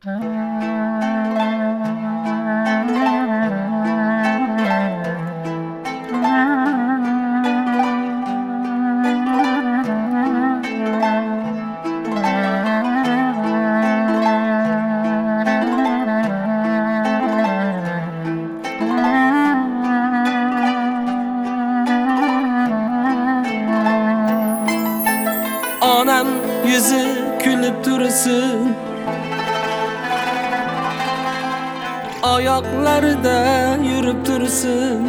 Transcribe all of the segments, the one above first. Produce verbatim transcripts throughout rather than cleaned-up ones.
Onam yüzü gülüp dursun, ayaklarda yürüp dursun.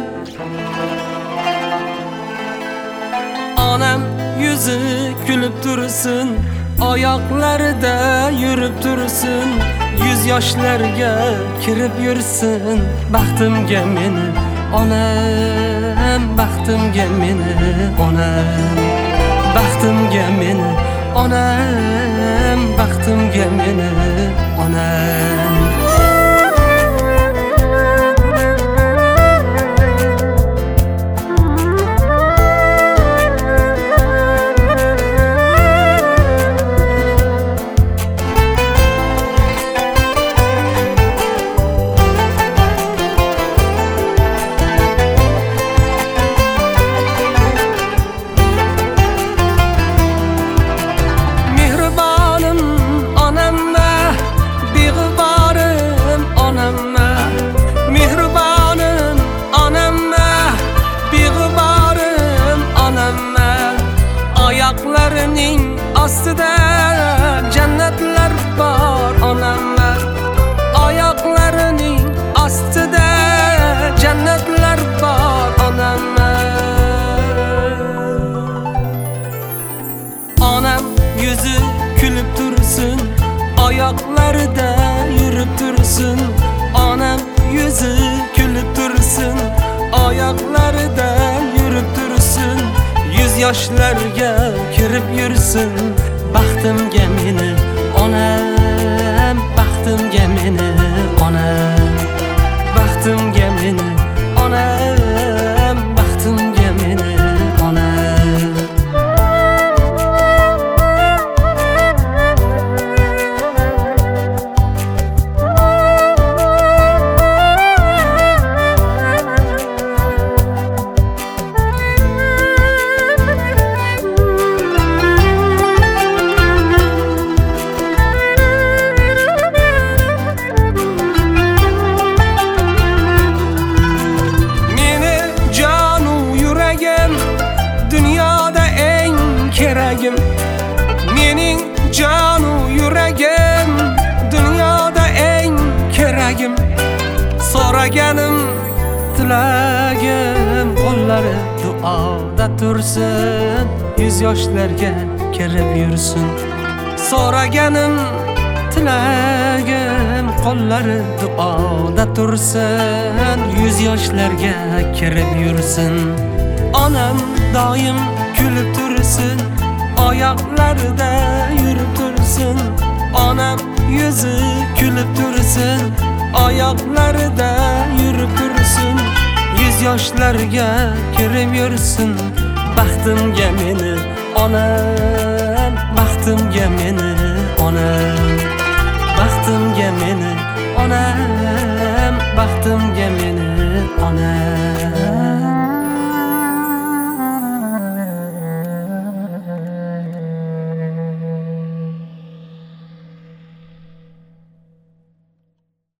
Onam yüzü gülüp dursun, ayaklarda yürüp dursun. Yüz yaşlarga kirip yursin, baxtimga meni onam, baxtimga meni onam, baxtimga meni onam, baxtimga meni onam. Ayaklarının astida cennetler var onamma. Ayaklarının astida cennetler var onamma. Onam yüzü gülüp dursun, ayaklarda yürüp dursun. Onam yüzü gülüp dursun, ayaklarda yürüp dursun. Yüz yaşlarga kirip yursin, baxtimga meni onam, baxtimga meni onam, baxtimga meni onam, baxtimga meni onam. Dünyada en keregim, mening canu yüreğim. Dünyada en keregim, so'raganim tilagim. Qo'llari duoda tursin, yüz yoshlarga kirib yursin. So'raganim tilagim, qo'llari duoda tursin, yüz yoshlarga kirib yursin. Onam doim gülüp dursun, ayaklarda yürüp dursun. Onam yüzü gülüp dursun, ayaklarda yürüp dursun. Yüz yaşlarga kirib yursin, baxtimga meni onam, baxtimga meni onam, baxtimga meni onam.